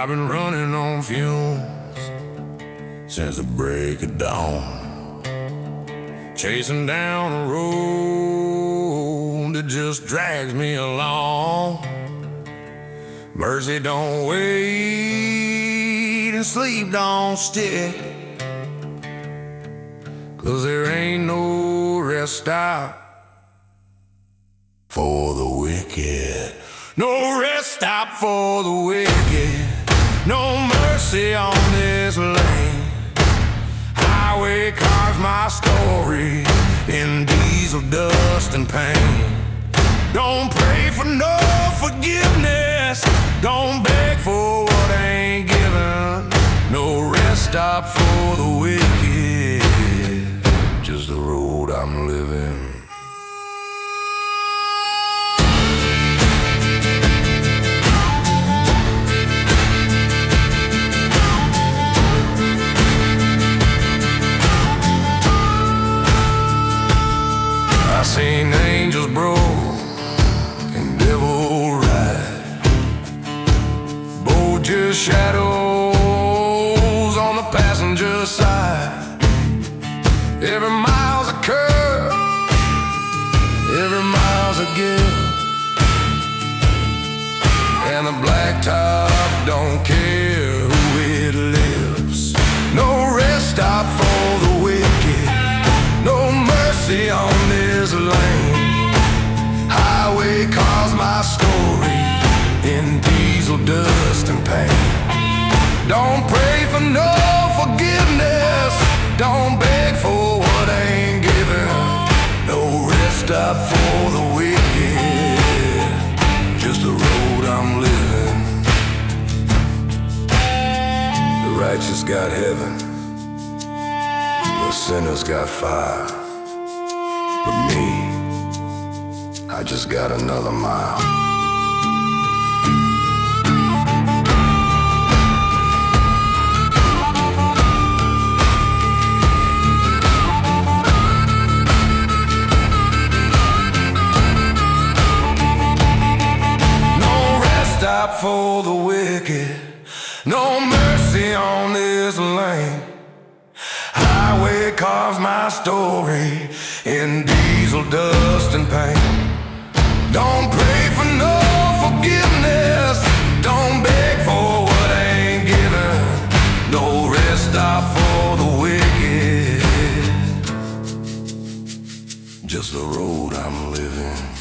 I've been running on fumes since the break of dawn, chasing down a road that just drags me along. Mercy don't wait and sleep don't stick, 'cause there ain't no rest stop for the wicked. No rest stop for the wicked. No mercy on this lane. Highway carves my story in diesel dust and pain. Don't pray for no forgiveness. Don't beg for what ain't given. No rest stop for the wicked. Just the road I'm living. I seen angels broke and devil ride, both just shadows on the passenger side. Every mile's a curve, every mile's a gift, and the blacktop don't care who it lifts. No rest stop for the wicked. No mercy on this lane. Highway calls my story in diesel dust and pain. Don't pray for no forgiveness. Don't beg for what ain't given. No rest stop for the wicked. Just the road I'm living. The righteous got heaven, the sinners got fire. But me, I just got another mile. No rest stop for the wicked. No mercy on this lane. Highway carves my story in diesel dust and pain. Don't pray for no forgiveness. Don't beg for what ain't given. No rest stop for the wicked. Just the road I'm living.